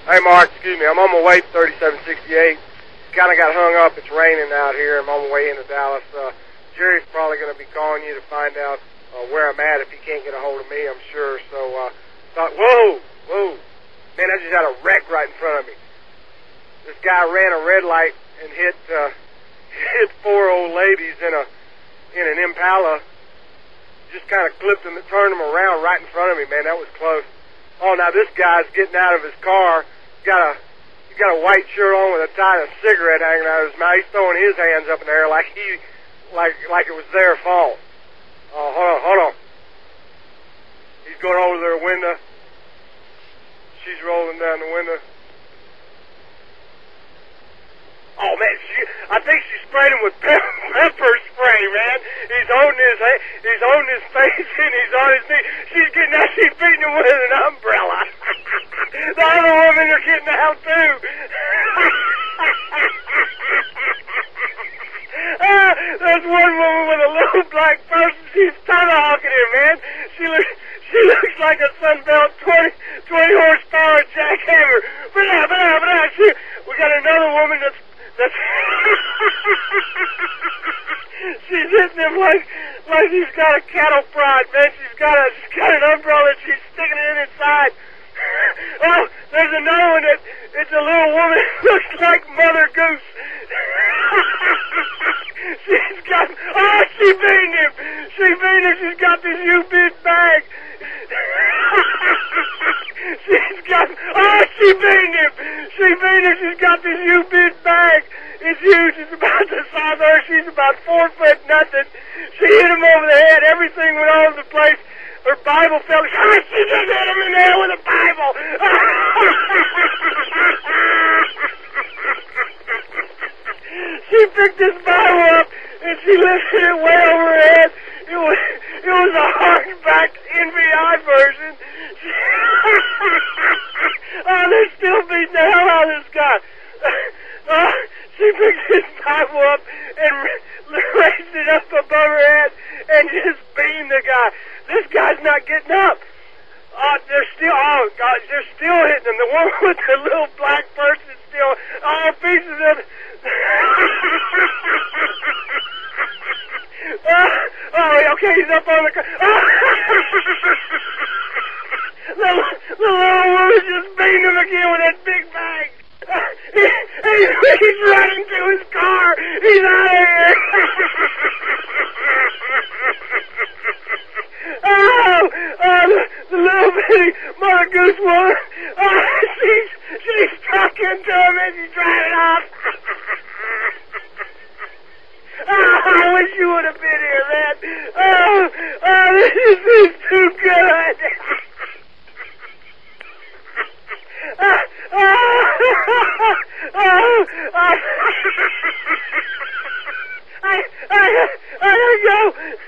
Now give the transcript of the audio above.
Hey, Mark, excuse me. I'm on my way to 3768. Kind of got hung up. It's raining out here. I'm on my way into Dallas. Jerry's probably going to be calling you to find out where I'm at if he can't get a hold of me, I'm sure. So, thought, whoa. Man, I just had a wreck right in front of me. This guy ran a red light and hit four old ladies in an Impala. Just kind of clipped them and turned them around right in front of me, man. That was close. Oh, now this guy's getting out of his car. He's got a white shirt on with a tie and a cigarette hanging out of his mouth. He's throwing his hands up in the air like it was their fault. Oh, hold on. He's going over to their window. She's rolling down the window. Oh, man, I think she sprayed him with pepper spray, man. He's holding his face and he's on his knee. She's getting out, she's beating him with an umbrella. The other women are getting out, too. There's one woman with a little black person. She's tomahawking him, man. She looks like a Sunbelt 20 horsepower jackhammer. But we got another woman that's she's hitting him like he's got a cattle prod, man. She's got an umbrella and she's sticking it inside. Oh, there's another one it's a little woman that looks like Mother Goose. She beat him. She's got this U-bit bag. She beat him. She's got this U-bit bag. It's huge. It's about the size of her. She's about 4 foot nothing. She hit him over the head. Everything went all over the place. Her Bible fell. She just hit him in the head with a Bible. She picked this Bible up and she lifted it way over her head. It was a hardback NVI version. They're still beating the hell out of this guy. She picked his Bible up and raised it up above her head and just beamed the guy. This guy's not getting up. They're still hitting him. The one with the little black person still, pieces of it. Okay, he's up on the car. The little woman just beating him again with that big bag. He's running to his car. He's out of here. The little bitty Mother Goose woman. She's stuck into him as he's driving off. I wish you would have been here, man. This is too good. I gotta go.